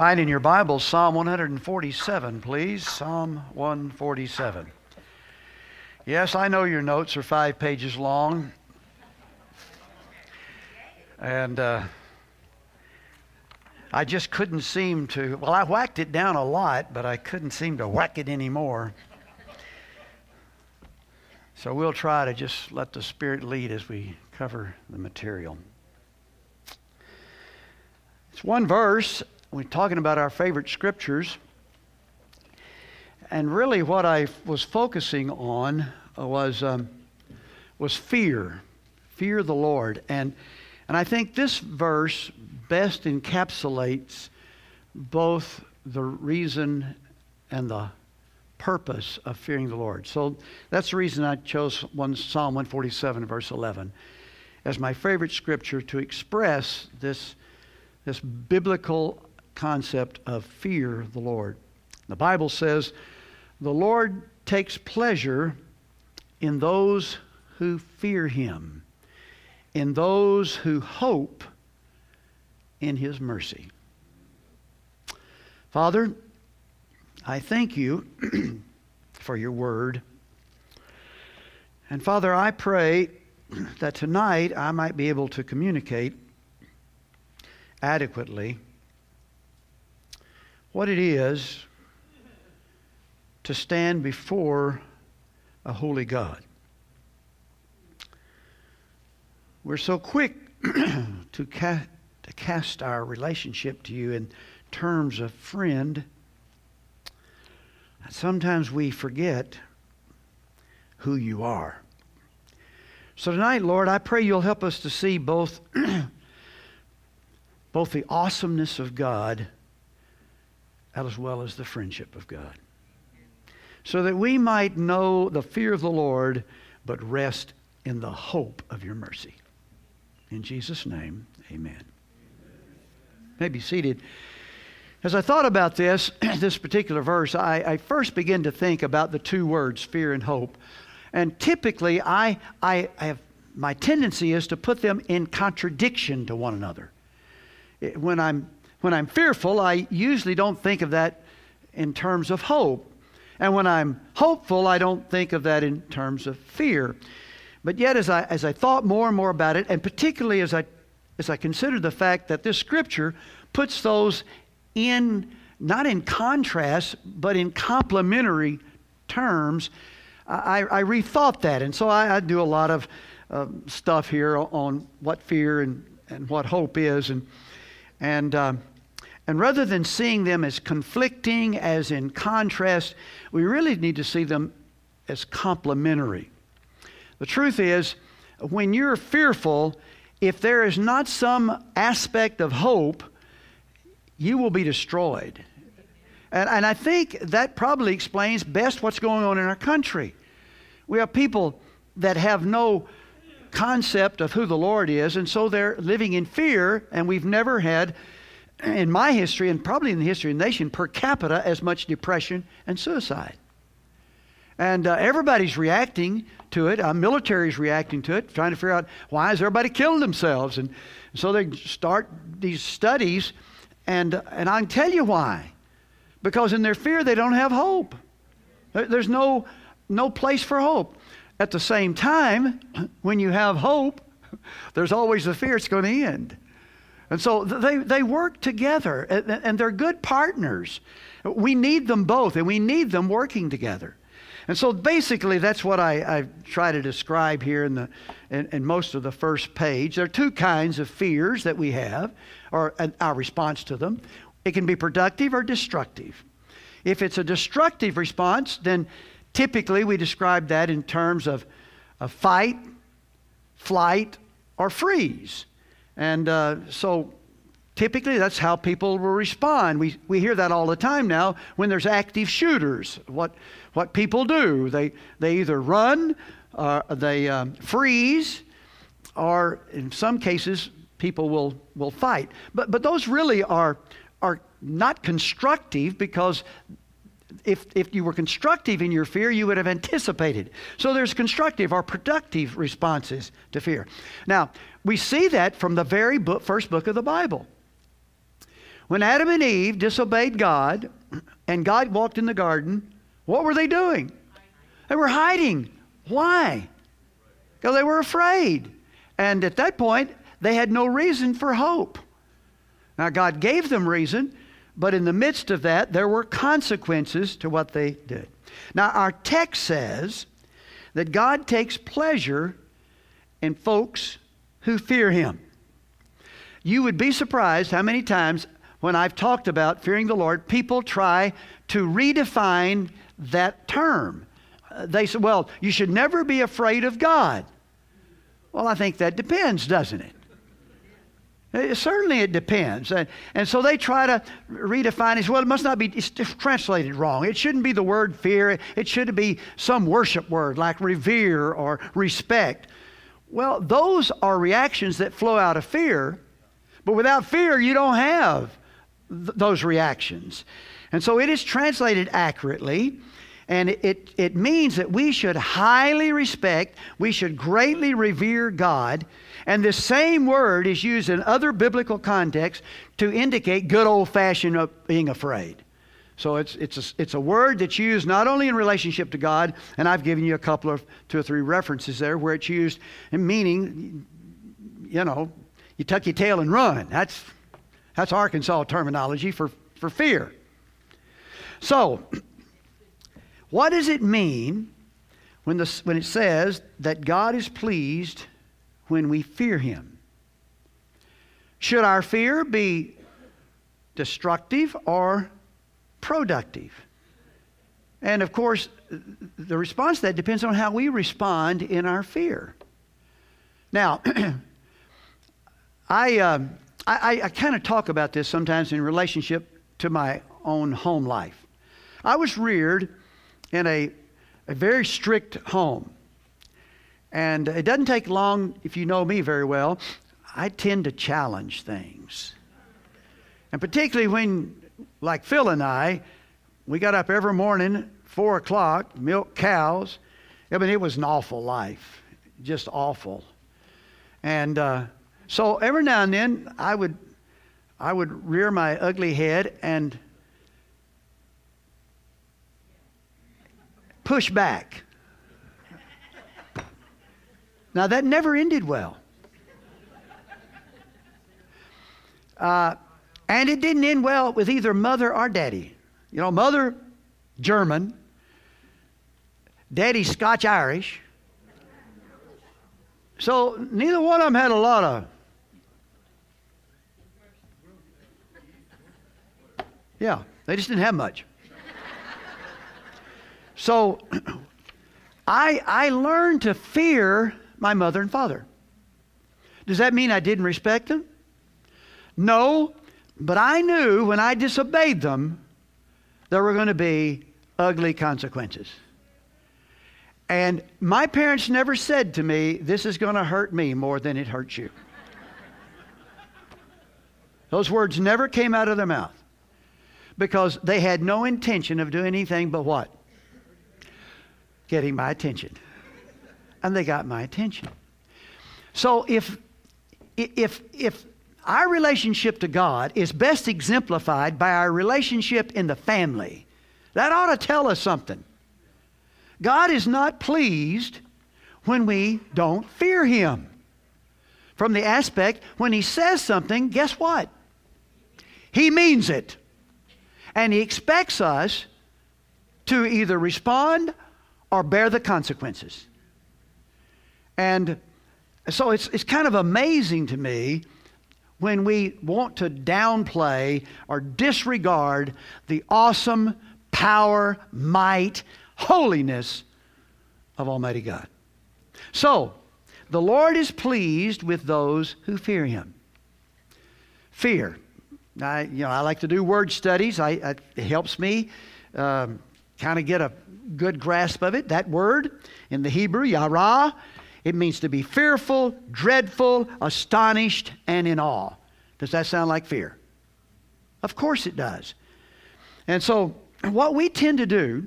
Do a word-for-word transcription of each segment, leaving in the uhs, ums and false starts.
Find in your Bible Psalm one forty-seven, please. Psalm one forty-seven. Yes, I know your notes are five pages long. And uh, I just couldn't seem to, well, I whacked it down a lot, but I couldn't seem to whack it anymore. So we'll try to just let the Spirit lead as we cover the material. It's one verse. We're talking about our favorite scriptures. And really what I was focusing on was um, was fear. Fear the Lord. And, and I think this verse best encapsulates both the reason and the purpose of fearing the Lord. So that's the reason I chose one, Psalm one forty-seven, verse eleven, as my favorite scripture to express this, this biblical concept of fear the Lord. The Bible says, "The Lord takes pleasure in those who fear Him, in those who hope in His mercy." Father, I thank You for Your word. And Father, I pray that tonight I might be able to communicate adequately what it is to stand before a holy God. We're so quick to, ca- to cast our relationship to You in terms of friend. Sometimes we forget who You are. So tonight, Lord, I pray You'll help us to see both, both the awesomeness of God as well as the friendship of God, so that we might know the fear of the Lord, but rest in the hope of Your mercy. In Jesus' name, amen. You may be seated. As I thought about this, this particular verse, I, I first began to think about the two words, fear and hope. And typically, I, I have my tendency is to put them in contradiction to one another. When I'm When I'm fearful, I usually don't think of that in terms of hope. And when I'm hopeful, I don't think of that in terms of fear. But yet, as I as I thought more and more about it, and particularly as I as I considered the fact that this scripture puts those in, not in contrast, but in complementary terms, I, I rethought that. And so I, I do a lot of uh, stuff here on what fear and, and what hope is. And, and um, And rather than seeing them as conflicting, as in contrast, we really need to see them as complementary. The truth is, when you're fearful, if there is not some aspect of hope, you will be destroyed. And, and I think that probably explains best what's going on in our country. We have people that have no concept of who the Lord is, and so they're living in fear, and we've never had, in my history, and probably in the history of the nation, per capita, as much depression and suicide. And uh, everybody's reacting to it. Our military's reacting to it, trying to figure out why is everybody killing themselves. And so they start these studies, and, and I can tell you why. Because in their fear, they don't have hope. There's no, no place for hope. At the same time, when you have hope, there's always the fear it's going to end. And so they, they work together, and, and they're good partners. We need them both, and we need them working together. And so basically that's what I, I try to describe here in, the, in, in most of the first page. There are two kinds of fears that we have, or uh, our response to them. It can be productive or destructive. If it's a destructive response, then typically we describe that in terms of, of fight, flight, or freeze. And uh, so typically that's how people will respond. We we hear that all the time now when there's active shooters. What what people do, they they either run, uh, they um, freeze, or in some cases people will will fight. But but those really are are not constructive, because if if you were constructive in your fear, you would have anticipated. So there's constructive or productive responses to fear. Now, we see that from the very book, first book of the Bible. When Adam and Eve disobeyed God and God walked in the garden, what were they doing? They were hiding. Why? Because they were afraid. And at that point, they had no reason for hope. Now, God gave them reason, but in the midst of that, there were consequences to what they did. Now, our text says that God takes pleasure in folks who fear Him. You would be surprised how many times when I've talked about fearing the Lord, people try to redefine that term. Uh, They say, well, you should never be afraid of God. Well, I think that depends, doesn't it? It- certainly it depends. And, and so they try to redefine it. Well, it must not be, it's just translated wrong. It shouldn't be the word fear. It should be some worship word like revere or respect. Well, those are reactions that flow out of fear. But without fear, you don't have th- those reactions. And so it is translated accurately. And it, it, it means that we should highly respect, we should greatly revere God. And this same word is used in other biblical contexts to indicate good old-fashioned of being afraid. So it's, it's, a, it's a word that's used not only in relationship to God, and I've given you a couple of two or three references there where it's used in meaning, you know, you tuck your tail and run. That's, that's Arkansas terminology for, for fear. So, what does it mean when, the, when it says that God is pleased when we fear Him? Should our fear be destructive or productive? And of course, the response to that depends on how we respond in our fear. Now, I, uh, I, I kind of talk about this sometimes in relationship to my own home life. I was reared in a, a very strict home. And it doesn't take long, if you know me very well, I tend to challenge things. And particularly when, like Phil and I, we got up every morning, four o'clock, milk cows. I mean, it was an awful life, just awful. And uh, so every now and then, I would, I would rear my ugly head and push back. Now, that never ended well. Uh, and it didn't end well with either mother or daddy. You know, mother, German. Daddy, Scotch-Irish. So, neither one of them had a lot of... Yeah, they just didn't have much. So, I, I learned to fear my mother and father. Does that mean I didn't respect them? No, but I knew when I disobeyed them, there were going to be ugly consequences. And my parents never said to me, this is going to hurt me more than it hurts you. Those words never came out of their mouth because they had no intention of doing anything but what? Getting my attention. And they got my attention. So if, if, if our relationship to God is best exemplified by our relationship in the family, that ought to tell us something. God is not pleased when we don't fear Him. From the aspect, when He says something, guess what? He means it. And He expects us to either respond or bear the consequences. And so it's, it's kind of amazing to me when we want to downplay or disregard the awesome power, might, holiness of Almighty God. So, the Lord is pleased with those who fear Him. Fear. I, you know, I like to do word studies. I, I, it helps me um, kind of get a good grasp of it. That word in the Hebrew, yara, it means to be fearful, dreadful, astonished, and in awe. Does that sound like fear? Of course it does. And so what we tend to do,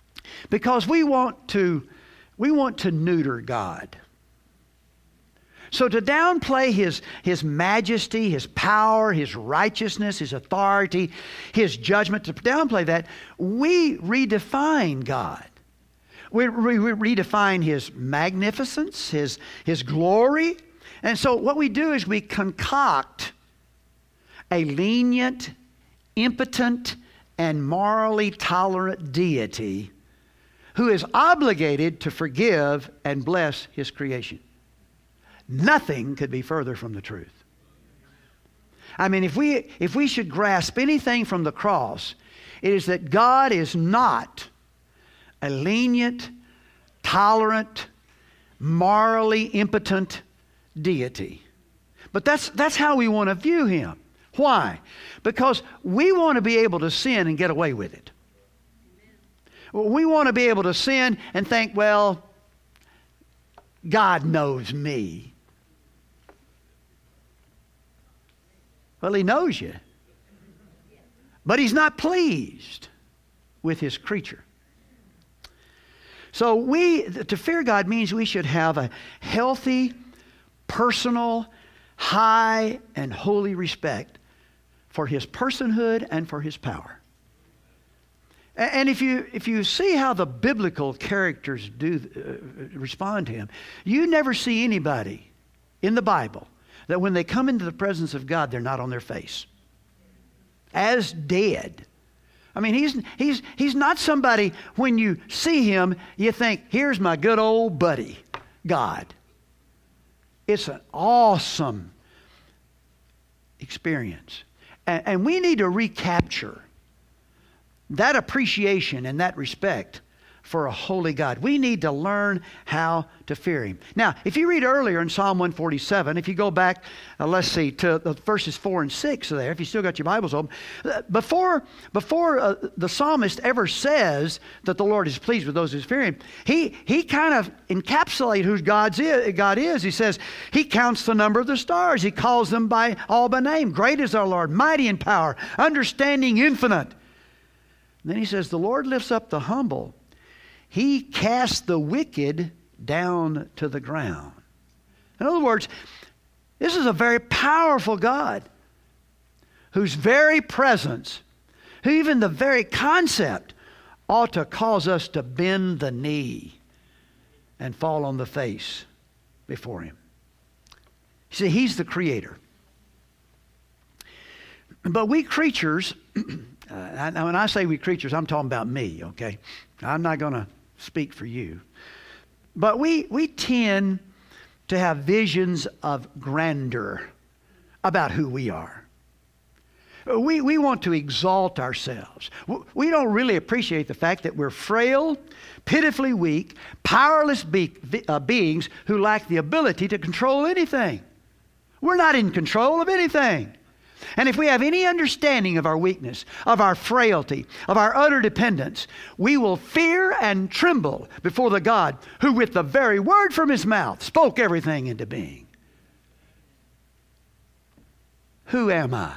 because we want to, we want to neuter God. So to downplay His, His majesty, His power, His righteousness, His authority, His judgment, to downplay that, we redefine God. We, we, we redefine His magnificence, His, His glory. And so what we do is we concoct a lenient, impotent, and morally tolerant deity who is obligated to forgive and bless His creation. Nothing could be further from the truth. I mean, if we, if we should grasp anything from the cross, it is that God is not a lenient, tolerant, morally impotent deity. But that's, that's how we want to view Him. Why? Because we want to be able to sin and get away with it. We want to be able to sin and think, well, God knows me. Well, He knows you. But He's not pleased with His creature. So we, to fear God means we should have a healthy, personal, high, and holy respect for His personhood and for His power. And if you, if you see how the biblical characters do uh, respond to Him, you never see anybody in the Bible that when they come into the presence of God, they're not on their face. As dead. I mean, he's, he's, he's not somebody, when you see Him, you think, here's my good old buddy, God. It's an awesome experience. And, and we need to recapture that appreciation and that respect for a holy God. We need to learn how to fear Him. Now, if you read earlier in Psalm one forty-seven, if you go back, uh, let's see, to the verses four and six there, if you still got your Bibles open, uh, before, before uh, the psalmist ever says that the Lord is pleased with those who fear Him, he, he kind of encapsulates who God's is, God is. He says, He counts the number of the stars. He calls them by all by name. Great is our Lord, mighty in power, understanding infinite. And then he says, the Lord lifts up the humble. He casts the wicked down to the ground. In other words, this is a very powerful God whose very presence, who even the very concept, ought to cause us to bend the knee and fall on the face before Him. You see, He's the Creator. But we creatures, uh, when I say we creatures, I'm talking about me, okay? I'm not going to speak for you. But we, we tend to have visions of grandeur about who we are. We, we want to exalt ourselves. We don't really appreciate the fact that we're frail, pitifully weak, powerless be, uh, beings who lack the ability to control anything. We're not in control of anything. And if we have any understanding of our weakness, of our frailty, of our utter dependence, we will fear and tremble before the God who with the very word from His mouth spoke everything into being. Who am I?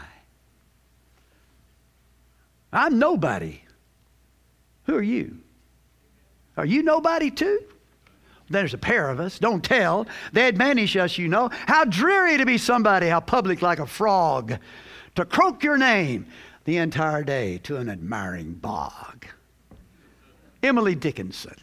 I'm nobody. Who are you? Are you nobody too? There's a pair of us. Don't tell. They admonish us, you know. How dreary to be somebody, how public like a frog, to croak your name the entire day to an admiring bog. Emily Dickinson.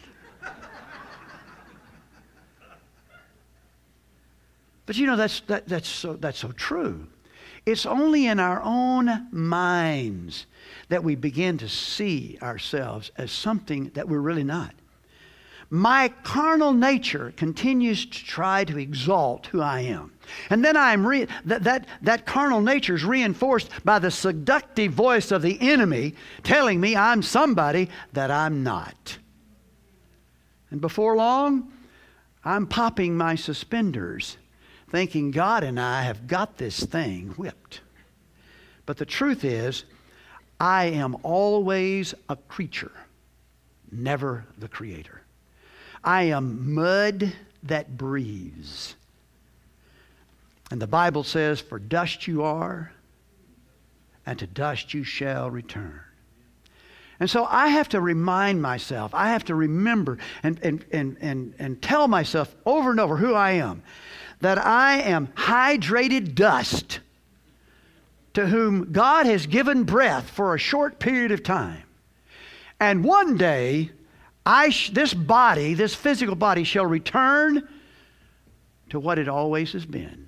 But you know, that's, that, that's, so, that's so true. It's only in our own minds that we begin to see ourselves as something that we're really not. My carnal nature continues to try to exalt who I am. And then I'm re- that, that, that carnal nature is reinforced by the seductive voice of the enemy telling me I'm somebody that I'm not. And before long, I'm popping my suspenders, thinking God and I have got this thing whipped. But the truth is, I am always a creature, never the Creator. I am mud that breathes. And the Bible says, for dust you are, and to dust you shall return. And so I have to remind myself, I have to remember and, and, and, and, and tell myself over and over who I am. that I am hydrated dust to whom God has given breath for a short period of time. And one day, I sh- this body, this physical body, shall return to what it always has been.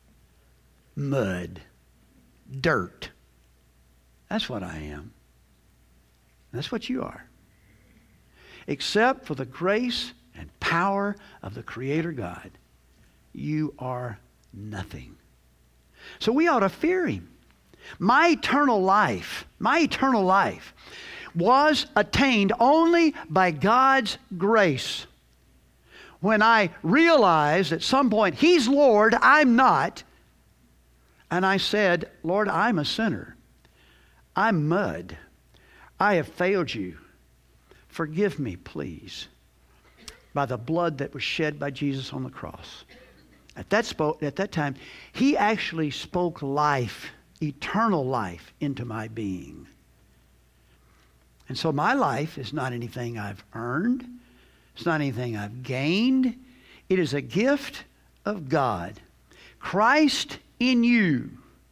Mud. Dirt. That's what I am. That's what you are. Except for the grace and power of the Creator God, you are nothing. So we ought to fear Him. My eternal life, my eternal life was attained only by God's grace. When I realized at some point, He's Lord, I'm not, and I said, Lord, I'm a sinner. I'm mud. I have failed you. Forgive me, please, by the blood that was shed by Jesus on the cross. At that, spoke, at that time, He actually spoke life, eternal life, into my being. And so my life is not anything I've earned. It's not anything I've gained. It is a gift of God. Christ in you,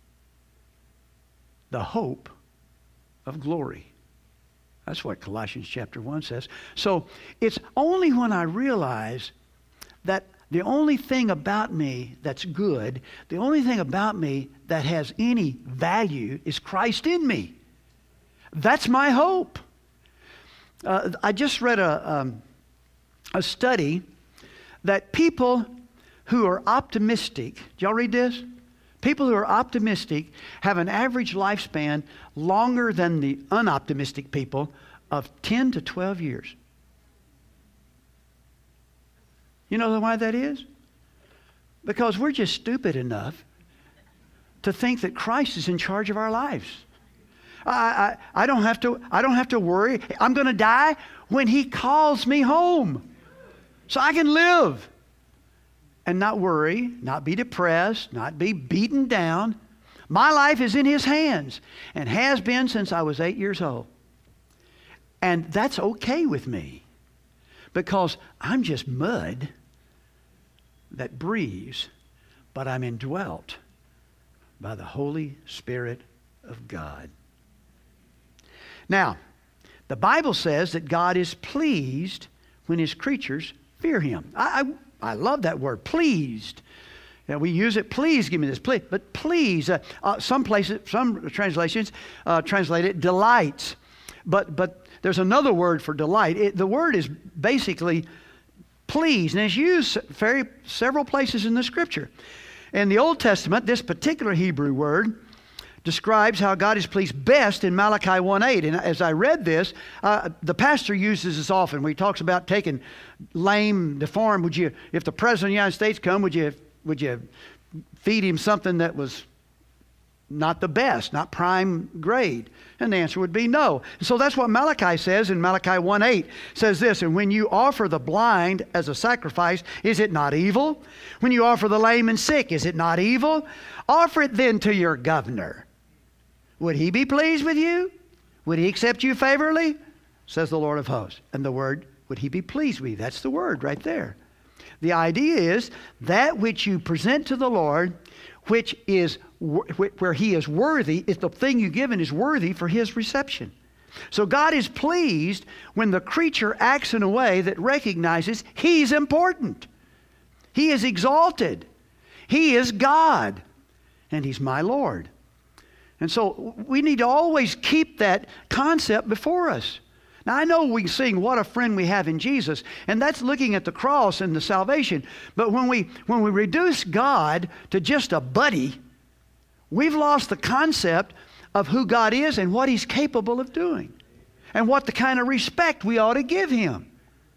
the hope of glory. That's what Colossians chapter one says. So it's only when I realize that the only thing about me that's good, the only thing about me that has any value is Christ in me. That's my hope. Uh, I just read a, um, a study that people who are optimistic, did y'all read this? People who are optimistic have an average lifespan longer than the unoptimistic people of ten to twelve years. You know why that is? Because we're just stupid enough to think that Christ is in charge of our lives. I, I, I don't have to, I don't have to worry. I'm going to die when He calls me home. So I can live and not worry, not be depressed, not be beaten down. My life is in His hands and has been since I was eight years old. And that's okay with me because I'm just mud that breathes, but I'm indwelt by the Holy Spirit of God. Now, the Bible says that God is pleased when His creatures fear Him. I, I, I love that word, pleased. Yeah, we use it, please give me this, please. But please, uh, uh, some places, some translations uh, translate it delights. But but there's another word for delight. It, the word is basically please, and it's used very several places in the Scripture. In the Old Testament, this particular Hebrew word describes how God is pleased best in Malachi one eight. And as I read this, uh, the pastor uses this often where he talks about taking lame, deformed. Would you, if the President of the United States come, would you would you feed him something that was not the best, not prime grade? And the answer would be no. So that's what Malachi says in Malachi one eight. Says this, and when you offer the blind as a sacrifice, is it not evil? When you offer the lame and sick, is it not evil? Offer it then to your governor. Would he be pleased with you? Would he accept you favorably? Says the Lord of hosts. And the word, would he be pleased with you? That's the word right there. The idea is that which you present to the Lord, which is where He is worthy, if the thing you given is worthy for His reception. So God is pleased when the creature acts in a way that recognizes He's important. He is exalted. He is God. And He's my Lord. And so we need to always keep that concept before us. Now I know we sing what a friend we have in Jesus, and that's looking at the cross and the salvation. But when we when we reduce God to just a buddy, we've lost the concept of who God is and what He's capable of doing, and what the kind of respect we ought to give Him.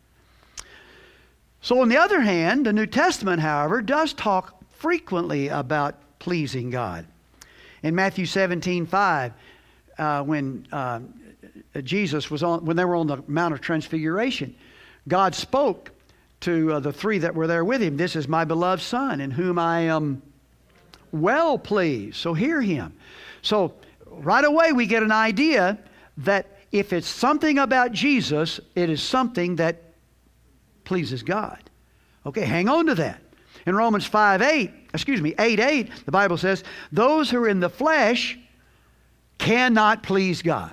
So on the other hand, the New Testament, however, does talk frequently about pleasing God. In Matthew seventeen five, uh, when uh, Jesus was on, when they were on the Mount of Transfiguration, God spoke to uh, the three that were there with Him. This is my beloved Son, in whom I am well pleased. So hear Him. So right away we get an idea that if it's something about Jesus, it is something that pleases God. Okay, hang on to that. In Romans five eight, excuse me, eight eight, the Bible says, those who are in the flesh cannot please God.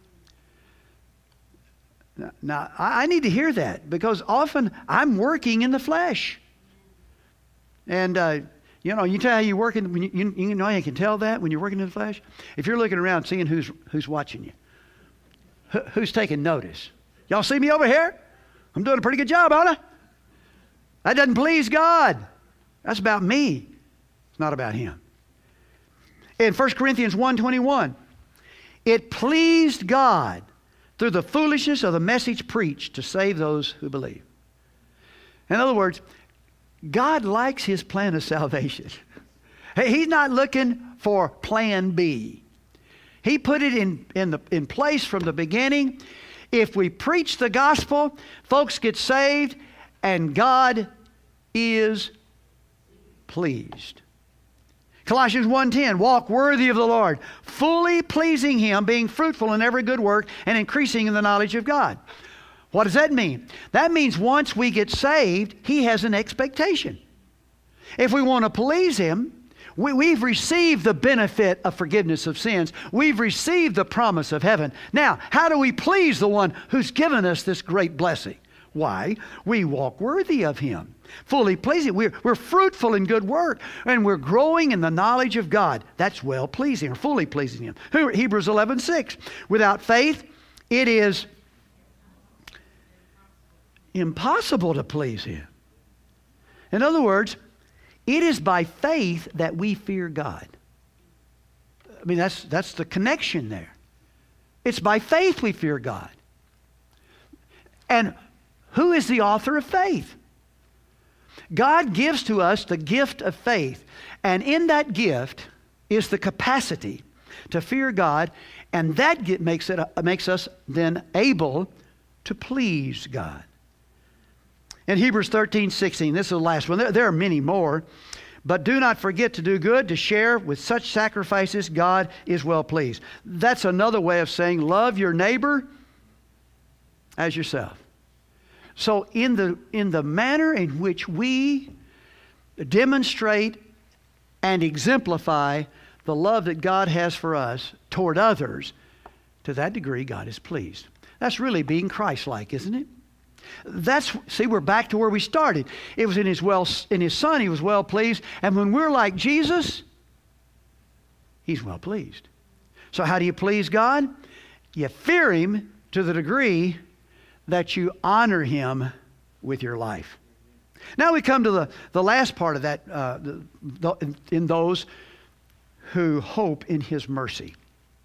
Now, now, I need to hear that, because often I'm working in the flesh. And, uh, you know, you tell how you work in, when you, you, you know how you can tell that when you're working in the flesh? If you're looking around seeing who's, who's watching you, Who, who's taking notice. Y'all see me over here? I'm doing a pretty good job, aren't I? That doesn't please God. That's about me. It's not about Him. In First Corinthians one twenty-one, it pleased God through the foolishness of the message preached to save those who believe. In other words, God likes His plan of salvation. He's not looking for plan B. He put it in, in, the, in place from the beginning. If we preach the gospel, folks get saved, and God is pleased. Colossians one ten, walk worthy of the Lord, fully pleasing Him, being fruitful in every good work, and increasing in the knowledge of God. What does that mean? That means once we get saved, He has an expectation. If we want to please Him, we, we've received the benefit of forgiveness of sins. We've received the promise of heaven. Now, how do we please the one who's given us this great blessing? Why? We walk worthy of Him, fully pleasing. We're, we're fruitful in good work, and we're growing in the knowledge of God. That's well pleasing, or fully pleasing Him. Hebrews eleven six. Without faith, it is impossible to please Him. In other words, it is by faith that we fear God. I mean, that's, that's the connection there. It's by faith we fear God. And who is the author of faith? God gives to us the gift of faith. And in that gift is the capacity to fear God. And that get, makes, it, makes us then able to please God. In Hebrews thirteen sixteen, this is the last one. There, there are many more. But do not forget to do good, to share with such sacrifices. God is well pleased. That's another way of saying love your neighbor as yourself. So in the, in the manner in which we demonstrate and exemplify the love that God has for us toward others, to that degree God is pleased. That's really being Christ-like, isn't it? That's, see, we're back to where we started. It was in his well, in his Son, He was well pleased. And when we're like Jesus, He's well pleased. So how do you please God? You fear Him to the degree that you honor Him with your life. Now we come to the, the last part of that, uh, the, the, in those who hope in His mercy.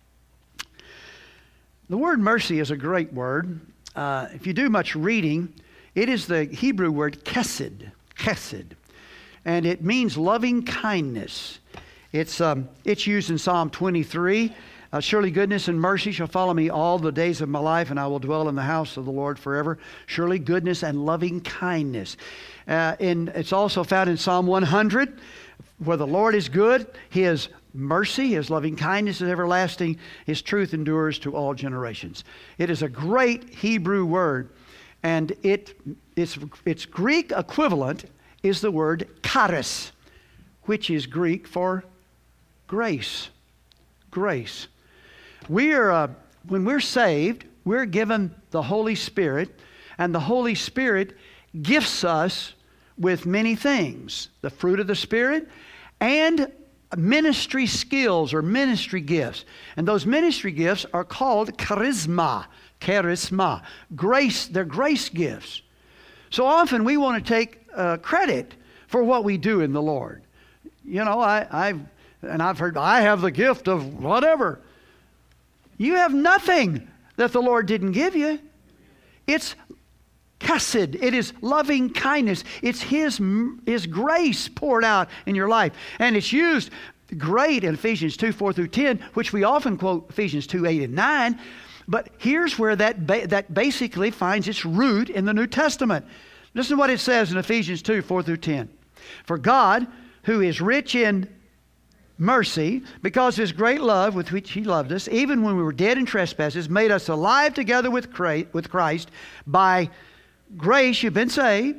The word mercy is a great word. Uh, if you do much reading, it is the Hebrew word chesed, chesed, and it means loving kindness. It's um, it's used in Psalm twenty-three. Uh, Surely goodness and mercy shall follow me all the days of my life, and I will dwell in the house of the Lord forever. Surely goodness and loving kindness. Uh, and it's also found in Psalm one hundred, where the Lord is good, His mercy, His loving kindness is everlasting, His truth endures to all generations. It is a great Hebrew word, and it its its Greek equivalent is the word charis, which is Greek for grace. Grace. We are uh, when we're saved, we're given the Holy Spirit, and the Holy Spirit gifts us with many things, the fruit of the Spirit, and ministry skills or ministry gifts. And those ministry gifts are called charisma. Charisma. Grace, they're grace gifts. So often we want to take uh, credit for what we do in the Lord. You know, I, I've, and I've heard, I have the gift of whatever. You have nothing that the Lord didn't give you. It's chesed. It is loving kindness. It's His, His grace poured out in your life. And it's used great in Ephesians two, four through ten, which we often quote Ephesians two, eight, and nine. But here's where that, ba- that basically finds its root in the New Testament. Listen to what it says in Ephesians two, four through ten. For God, who is rich in mercy, because of His great love with which He loved us, even when we were dead in trespasses, made us alive together with Christ. By grace you've been saved,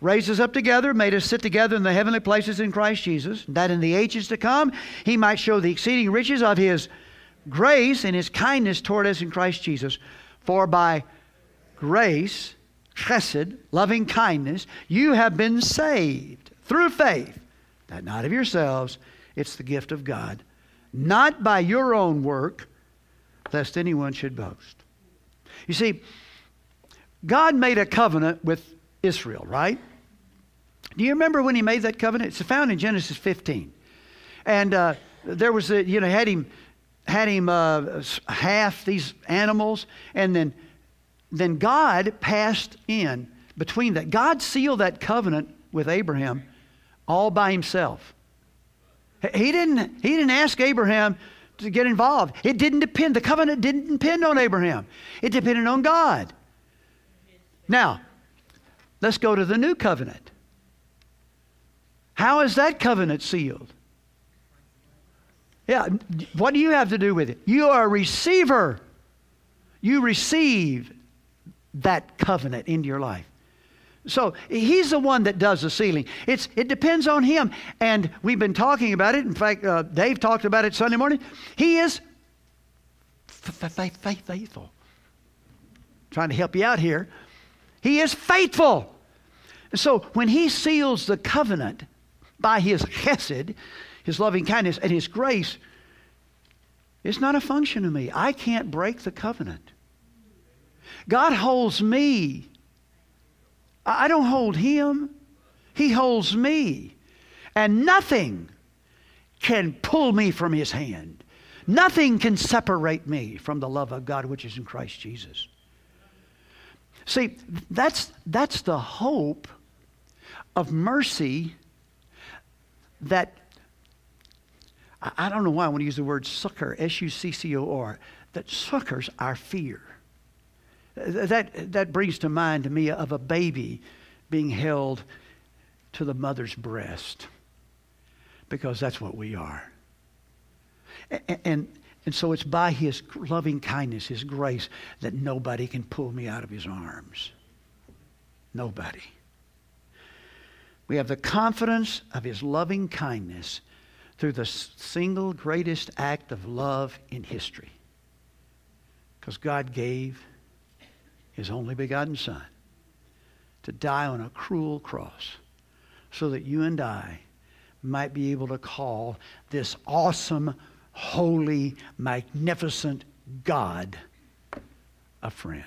raised us up together, made us sit together in the heavenly places in Christ Jesus, that in the ages to come He might show the exceeding riches of His grace and His kindness toward us in Christ Jesus. For by grace, chesed, loving kindness, you have been saved through faith, that not of yourselves, it's the gift of God, not by your own work, lest anyone should boast. You see, God made a covenant with Israel, right? Do you remember when He made that covenant? It's found in Genesis fifteen. And uh, there was, a, you know, had him, had him uh, half these animals, and then, then God passed in between that. God sealed that covenant with Abraham all by Himself. He didn't, he didn't ask Abraham to get involved. It didn't depend. The covenant didn't depend on Abraham. It depended on God. Now, let's go to the new covenant. How is that covenant sealed? Yeah, what do you have to do with it? You are a receiver. You receive that covenant into your life. So He's the one that does the sealing. It's, it depends on Him. And we've been talking about it. In fact, uh, Dave talked about it Sunday morning. He is f- f- f- faithful. Trying to help you out here. He is faithful. So when He seals the covenant by His chesed, His loving kindness, and His grace, it's not a function of me. I can't break the covenant. God holds me. I don't hold Him. He holds me. And nothing can pull me from His hand. Nothing can separate me from the love of God which is in Christ Jesus. See, that's, that's the hope of mercy that, I don't know why I want to use the word succor, S U C C O R, that succors our fear. That, that brings to mind to me of a baby being held to the mother's breast, because that's what we are. And, and, and so it's by His loving kindness, His grace, that nobody can pull me out of His arms. Nobody. We have the confidence of His loving kindness through the single greatest act of love in history. Because God gave His only begotten Son to die on a cruel cross so that you and I might be able to call this awesome, holy, magnificent God a friend.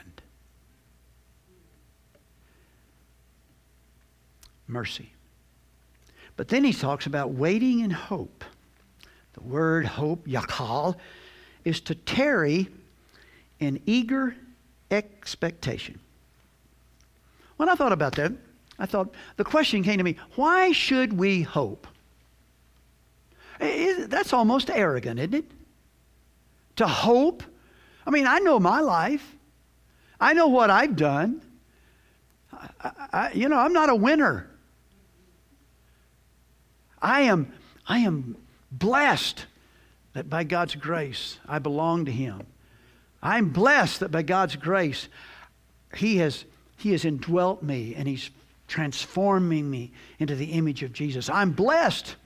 Mercy. But then He talks about waiting in hope. The word hope, yakal, is to tarry in eager expectation. When I thought about that, I thought, the question came to me, why should we hope? That's almost arrogant, isn't it? To hope? I mean, I know my life. I know what I've done. I, I, you know, I'm not a winner. I am, I am blessed that by God's grace I belong to Him. I'm blessed that by God's grace He has, He has indwelt me and He's transforming me into the image of Jesus. I'm blessed.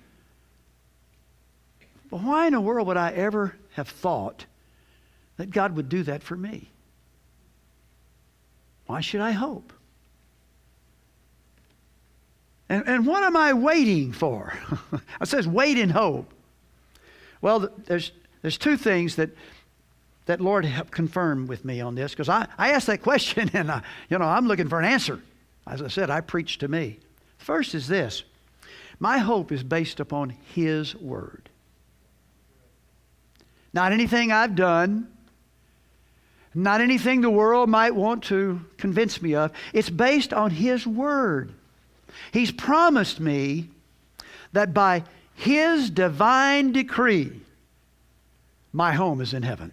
But why in the world would I ever have thought that God would do that for me? Why should I hope? And, and what am I waiting for? It says wait in hope. Well, there's, there's two things that that Lord helped confirm with me on this, because I, I asked that question and I, you know, I'm looking for an answer. As I said, I preach to me. First is this. My hope is based upon His Word. Not anything I've done. Not anything the world might want to convince me of. It's based on His Word. He's promised me that by His divine decree, my home is in heaven.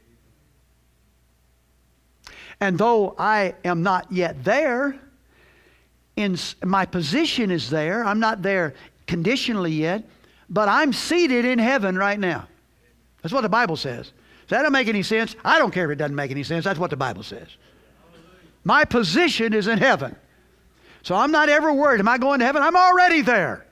And though I am not yet there, in my position is there. I'm not there conditionally yet, but I'm seated in heaven right now. That's what the Bible says. Does that don't make any sense? I don't care if it doesn't make any sense. That's what the Bible says. My position is in heaven. So I'm not ever worried. Am I going to heaven? I'm already there.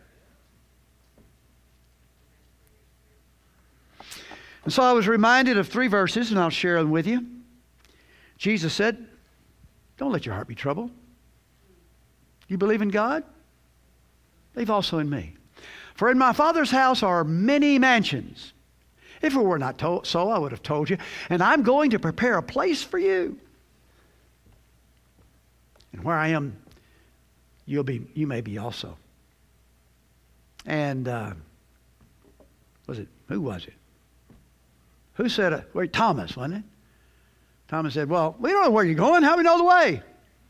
And so I was reminded of three verses, and I'll share them with you. Jesus said, don't let your heart be troubled. You believe in God? Believe also in me. For in my Father's house are many mansions. If it were not to- so, I would have told you. And I'm going to prepare a place for you. And where I am, you'll be. You may be also. And uh, was it? Who was it? Who said it? Well, Thomas, wasn't it? Thomas said, well, we don't know where you're going. How do we know the way?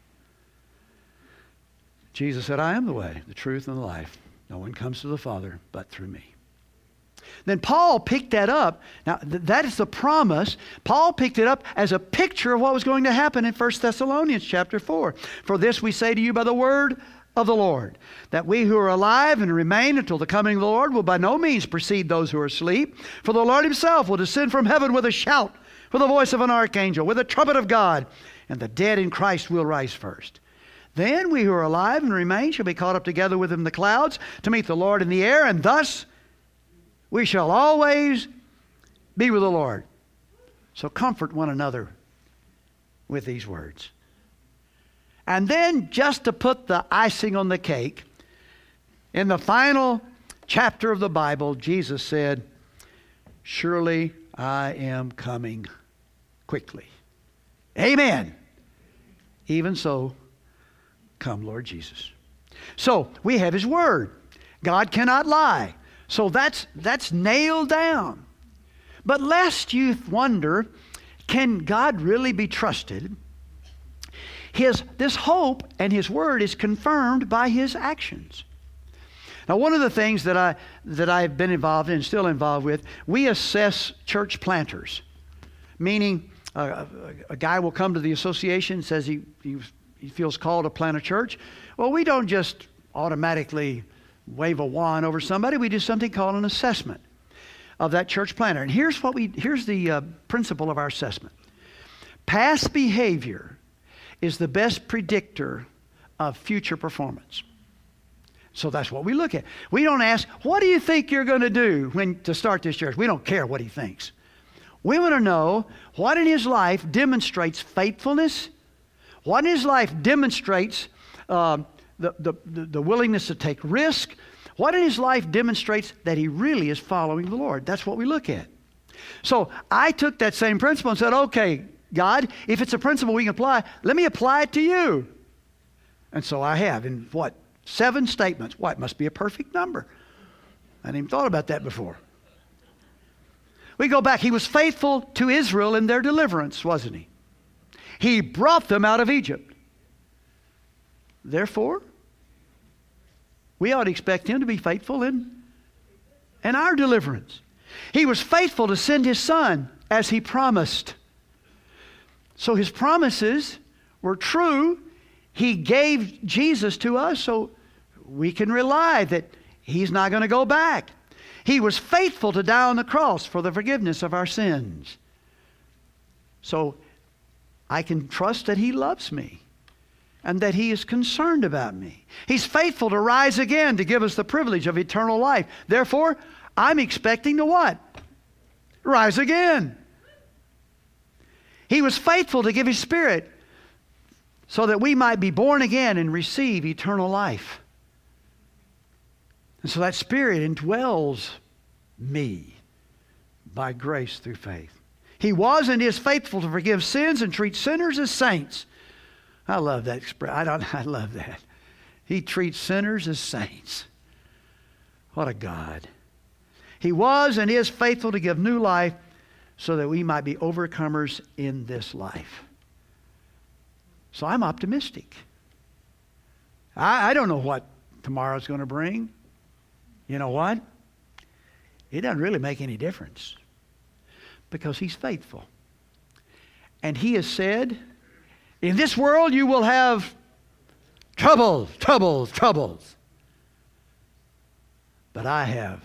Jesus said, I am the way, the truth, and the life. No one comes to the Father but through me. Then Paul picked that up. Now, th- that is the promise. Paul picked it up as a picture of what was going to happen in First Thessalonians chapter four. For this we say to you by the word of the Lord, that we who are alive and remain until the coming of the Lord will by no means precede those who are asleep. For the Lord himself will descend from heaven with a shout, with the voice of an archangel, with a trumpet of God, and the dead in Christ will rise first. Then we who are alive and remain shall be caught up together with him in the clouds to meet the Lord in the air, and thus we shall always be with the Lord. So comfort one another with these words. And then, just to put the icing on the cake, in the final chapter of the Bible, Jesus said, surely I am coming quickly. Amen. Even so, come, Lord Jesus. So, we have his word. God cannot lie. So that's that's nailed down. But lest you wonder, can God really be trusted? His this hope and his word is confirmed by his actions. Now, one of the things that I that I've been involved in and still involved with, we assess church planters, meaning uh, a, a guy will come to the association and says he, he he feels called to plant a church. Well, we don't just automatically wave a wand over somebody. We do something called an assessment of that church planter. And here's what we here's the uh, principle of our assessment. Past behavior is the best predictor of future performance. So that's what we look at. We don't ask, what do you think you're going to do when to start this church? We don't care what he thinks. We want to know what in his life demonstrates faithfulness, what in his life demonstrates uh, the, the, the willingness to take risk, what in his life demonstrates that he really is following the Lord. That's what we look at. So I took that same principle and said, okay, God, if it's a principle we can apply, let me apply it to you. And so I have in what? Seven statements. Why, it must be a perfect number. I hadn't even thought about that before. We go back. He was faithful to Israel in their deliverance, wasn't he? He brought them out of Egypt. Therefore, we ought to expect him to be faithful in, in our deliverance. He was faithful to send his son as he promised. So his promises were true. He gave Jesus to us so we can rely that he's not going to go back. He was faithful to die on the cross for the forgiveness of our sins. So I can trust that he loves me and that he is concerned about me. He's faithful to rise again to give us the privilege of eternal life. Therefore, I'm expecting to what? Rise again. He was faithful to give his Spirit so that we might be born again and receive eternal life. And so that Spirit indwells me by grace through faith. He was and is faithful to forgive sins and treat sinners as saints. I love that expression. I don't. I love that. He treats sinners as saints. What a God. He was and is faithful to give new life so that we might be overcomers in this life. So I'm optimistic. I, I don't know what tomorrow's going to bring. You know what? It doesn't really make any difference because he's faithful. And he has said, in this world you will have troubles, troubles, troubles. But I have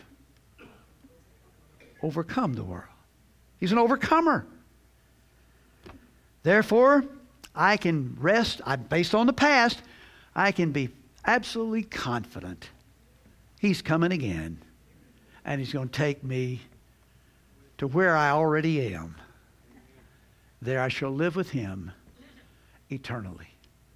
overcome the world. He's an overcomer. Therefore, I can rest, I, based on the past, I can be absolutely confident He's coming again, and He's going to take me to where I already am. There I shall live with Him eternally.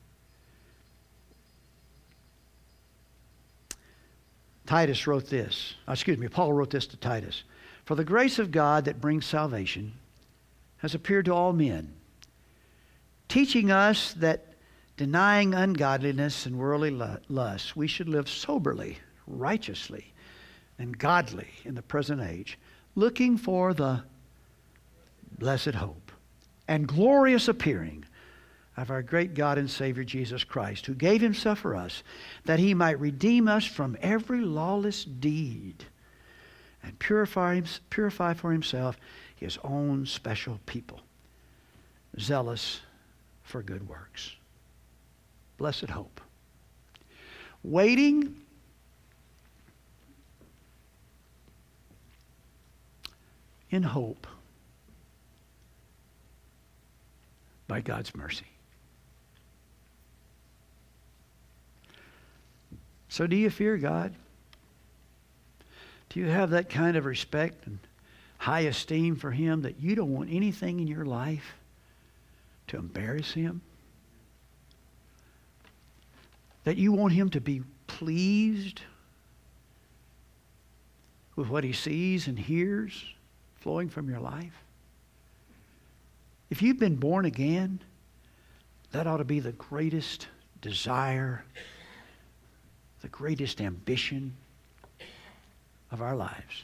Titus wrote this. Excuse me, Paul wrote this to Titus. For the grace of God that brings salvation has appeared to all men, teaching us that denying ungodliness and worldly lusts, we should live soberly, righteously, and godly in the present age, looking for the blessed hope and glorious appearing of our great God and Savior Jesus Christ, who gave Himself for us, that He might redeem us from every lawless deed and purify, purify for Himself His own special people, zealous for good works. Blessed hope. Waiting in hope by God's mercy. So do you fear God? Do you have that kind of respect and high esteem for Him that you don't want anything in your life to embarrass Him? That you want Him to be pleased with what He sees and hears flowing from your life? If you've been born again, that ought to be the greatest desire, the greatest ambition of our lives.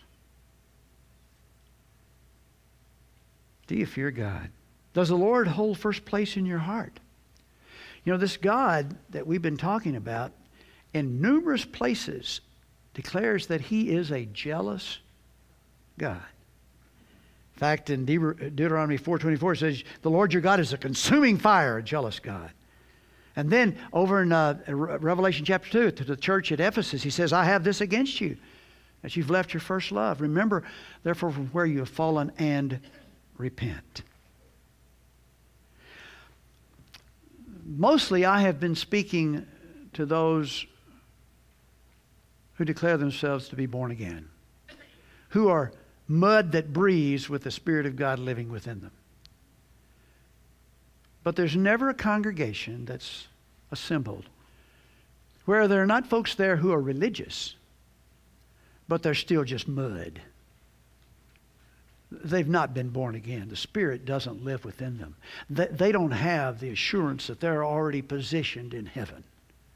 Do you fear God? Does the Lord hold first place in your heart? You know, this God that we've been talking about in numerous places declares that He is a jealous God. In fact, in Deuteronomy four twenty-four it says, the Lord your God is a consuming fire, a jealous God. And then over in uh, Revelation chapter two, to the church at Ephesus, He says, I have this against you, that you've left your first love. Remember, therefore, from where you have fallen, and repent. Mostly I have been speaking to those who declare themselves to be born again, who are mud that breathes with the Spirit of God living within them. But there's never a congregation that's assembled where there are not folks there who are religious, but they're still just mud. They've not been born again. The Spirit doesn't live within them. They, they don't have the assurance that they're already positioned in heaven.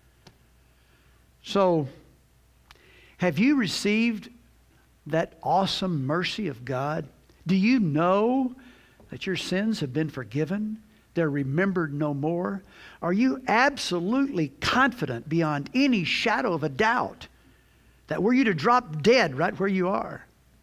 So, have you received that awesome mercy of God? Do you know that your sins have been forgiven? They're remembered no more? Are you absolutely confident beyond any shadow of a doubt that were you to drop dead right where you are,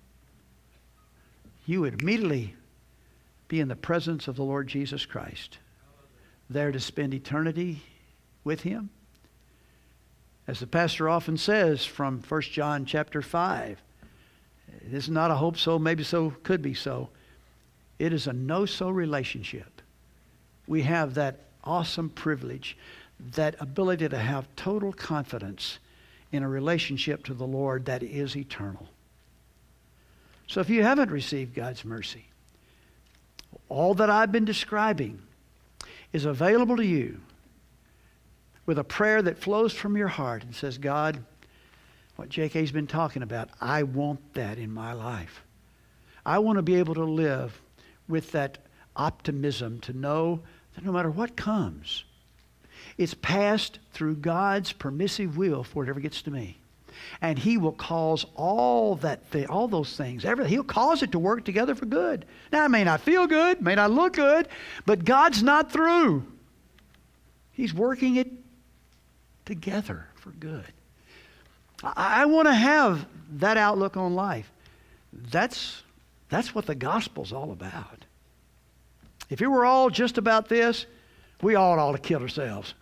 you would immediately be in the presence of the Lord Jesus Christ, there to spend eternity with Him? As the pastor often says from First John chapter five, it is not a hope so, maybe so, could be so. It is a no-so relationship. We have that awesome privilege, that ability to have total confidence in a relationship to the Lord that is eternal. So if you haven't received God's mercy, all that I've been describing is available to you with a prayer that flows from your heart and says, God, what J K's been talking about, I want that in my life. I want to be able to live with that optimism to know that no matter what comes, it's passed through God's permissive will before it ever gets to me. And He will cause all that thing, all those things, everything, He'll cause it to work together for good. Now, it may not feel good, may not look good, but God's not through. He's working it together for good. I, I want to have that outlook on life. That's, that's what the gospel's all about. If it were all just about this, we all ought to kill ourselves.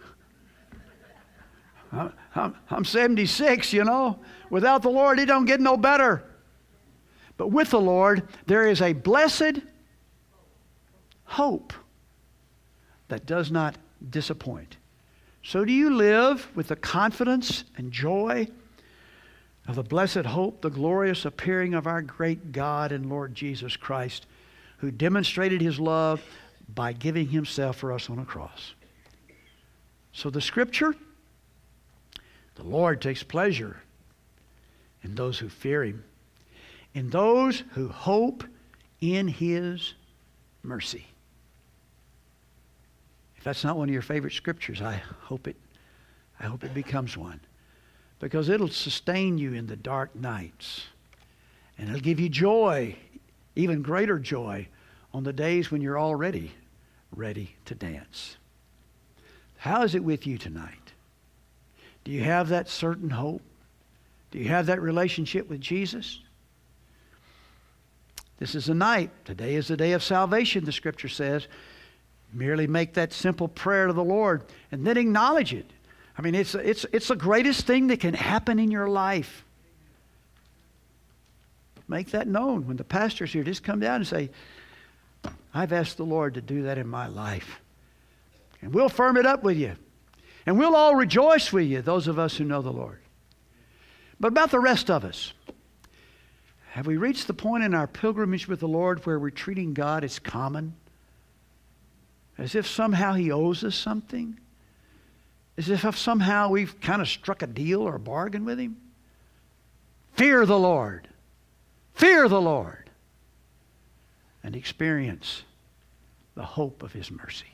I'm, I'm, I'm seventy-six, you know. Without the Lord, it don't get no better. But with the Lord, there is a blessed hope that does not disappoint. So do you live with the confidence and joy of the blessed hope, the glorious appearing of our great God and Lord Jesus Christ, who demonstrated His love by giving Himself for us on a cross? So the Scripture, the Lord takes pleasure in those who fear Him, in those who hope in His mercy. If that's not one of your favorite scriptures, I hope it, I hope it becomes one. Because it'll sustain you in the dark nights. And it'll give you joy, even greater joy, on the days when you're already ready to dance. How is it with you tonight? Do you have that certain hope? Do you have that relationship with Jesus? This is a night. Today is the day of salvation, the Scripture says. Merely make that simple prayer to the Lord and then acknowledge it. I mean, it's, it's, it's the greatest thing that can happen in your life. Make that known. When the pastor's here, just come down and say, I've asked the Lord to do that in my life. And we'll firm it up with you. And we'll all rejoice with you, those of us who know the Lord. But about the rest of us, have we reached the point in our pilgrimage with the Lord where we're treating God as common? As if somehow He owes us something? As if somehow we've kind of struck a deal or a bargain with Him? Fear the Lord. Fear the Lord. And experience the hope of His mercy.